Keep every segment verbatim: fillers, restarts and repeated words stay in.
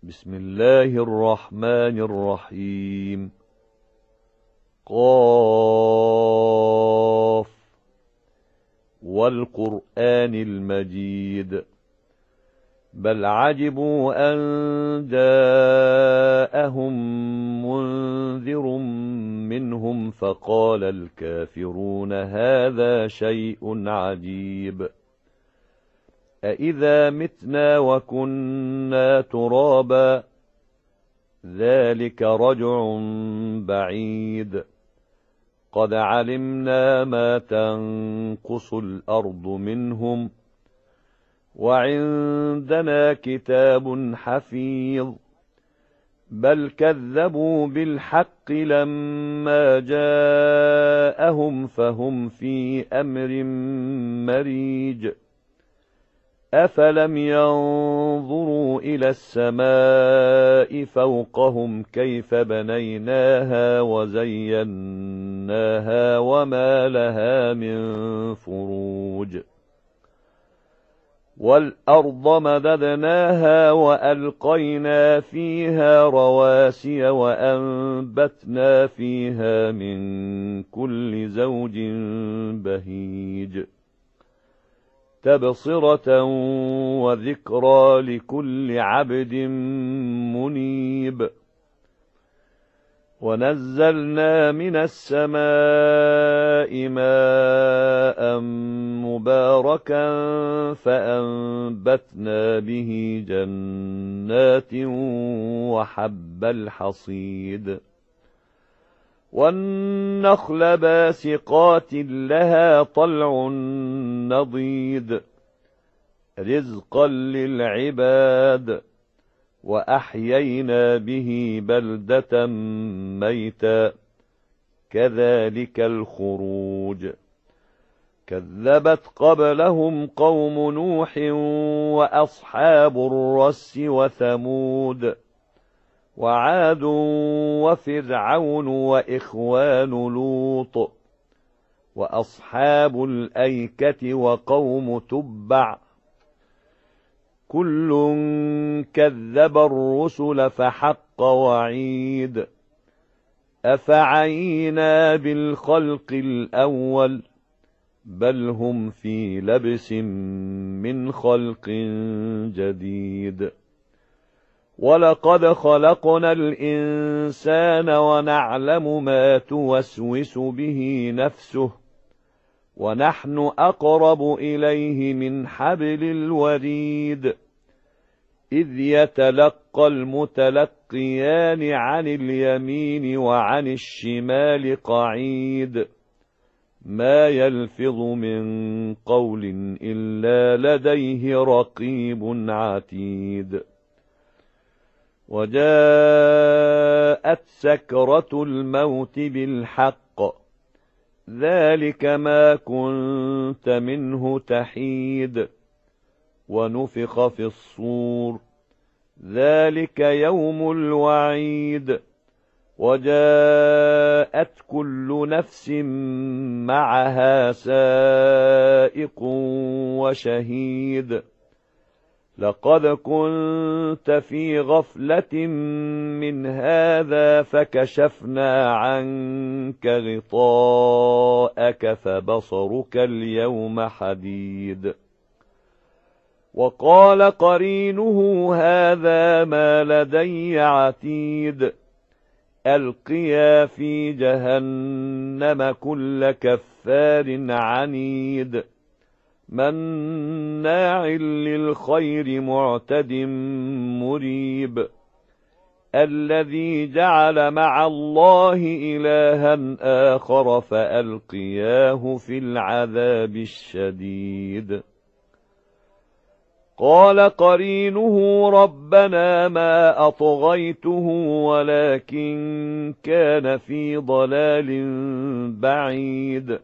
بسم الله الرحمن الرحيم. قاف والقرآن المجيد. بل عجبوا أن جاءهم منذر منهم فقال الكافرون هذا شيء عجيب. أإذا متنا وكنا ترابا ذلك رجع بعيد. قد علمنا ما تنقص الأرض منهم وعندنا كتاب حفيظ. بل كذبوا بالحق لما جاءهم فهم في أمر مريج. أفلم ينظروا إلى السماء فوقهم كيف بنيناها وزيناها وما لها من فروج. والأرض مددناها وألقينا فيها رواسي وأنبتنا فيها من كل زوج بهيج. تبصرة وذكرى لكل عبد منيب. ونزلنا من السماء ماء مباركا فأنبتنا به جنات وحب الحصيد. والنخل باسقات لها طلع نضيد رزقا للعباد. وأحيينا به بلدة ميتا كذلك الخروج. كذبت قبلهم قوم نوح وأصحاب الرس وثمود وعاد وفرعون وإخوان لوط وأصحاب الأيكة وقوم تبع كل كذب الرسل فحق وعيد. أفعينا بالخلق الأول بل هم في لبس من خلق جديد. ولقد خلقنا الإنسان ونعلم ما توسوس به نفسه ونحن أقرب إليه من حبل الوريد. إذ يتلقى المتلقيان عن اليمين وعن الشمال قعيد. ما يلفظ من قول إلا لديه رقيب عتيد. وجاءت سكرة الموت بالحق ذلك ما كنت منه تحيد. ونفخ في الصور ذلك يوم الوعيد. وجاءت كل نفس معها سائق وشهيد. لقد كنت في غفلة من هذا فكشفنا عنك غطاءك فبصرك اليوم حديد. وقال قرينه هذا ما لدي عتيد. ألقيا في جهنم كل كفار عنيد مناع للخير معتد مريب. الذي جعل مع الله إلها آخر فألقياه في العذاب الشديد. قال قرينه ربنا ما أطغيته ولكن كان في ضلال بعيد.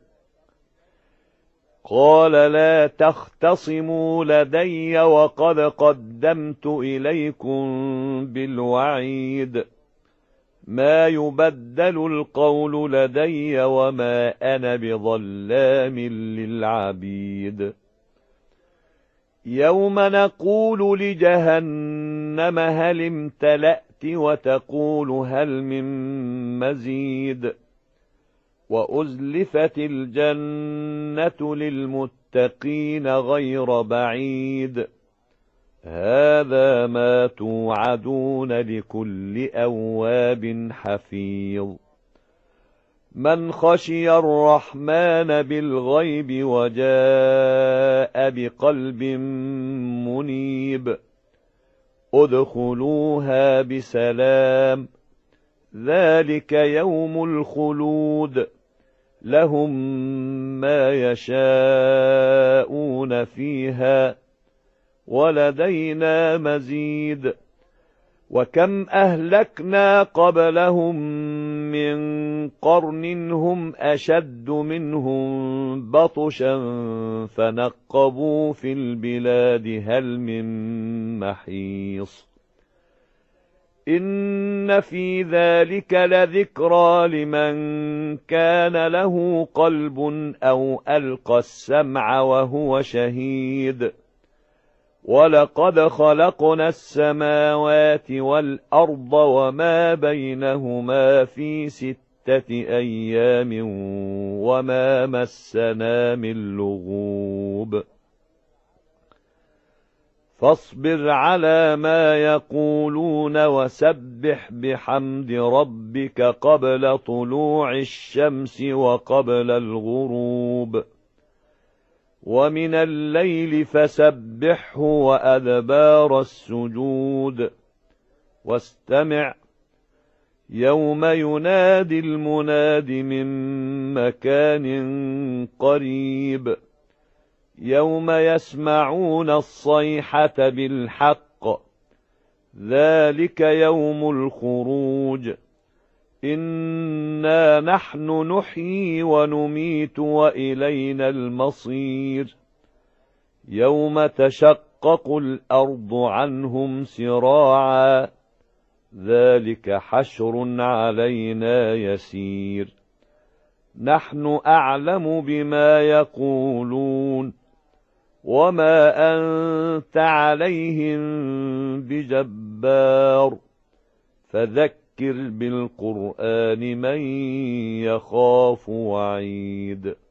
قال لا تختصموا لدي وقد قدمت إليكم بالوعيد. ما يبدل القول لدي وما أنا بظلام للعبيد. يوم نقول لجهنم هل امتلأت وتقول هل من مزيد وأزلفت الجنة للمتقين غير بعيد هذا ما توعدون لكل أواب حفيظ من خشي الرحمن بالغيب وجاء بقلب منيب ادخلوها بسلام ذلك يوم الخلود لهم ما يشاءون فيها ولدينا مزيد وكم أهلكنا قبلهم من قرن هم أشد منهم بطشا فنقبوا في البلاد هل من محيص إن في ذلك لذكرى لمن كان له قلب أو ألقى السمع وهو شهيد ولقد خلقنا السماوات والأرض وما بينهما في ستة أيام وما مسنا من لغوب فاصبر على ما يقولون وسبح بحمد ربك قبل طلوع الشمس وقبل الغروب ومن الليل فسبحه وأدبار السجود واستمع يوم ينادي المناد من مكان قريب يوم يسمعون الصيحة بالحق ذلك يوم الخروج إنا نحن نحيي ونميت وإلينا المصير يوم تشقق الأرض عنهم سراعا ذلك حشر علينا يسير نحن أعلم بما يقولون وما أنت عليهم بجبار فذكر بالقرآن من يخاف وعيد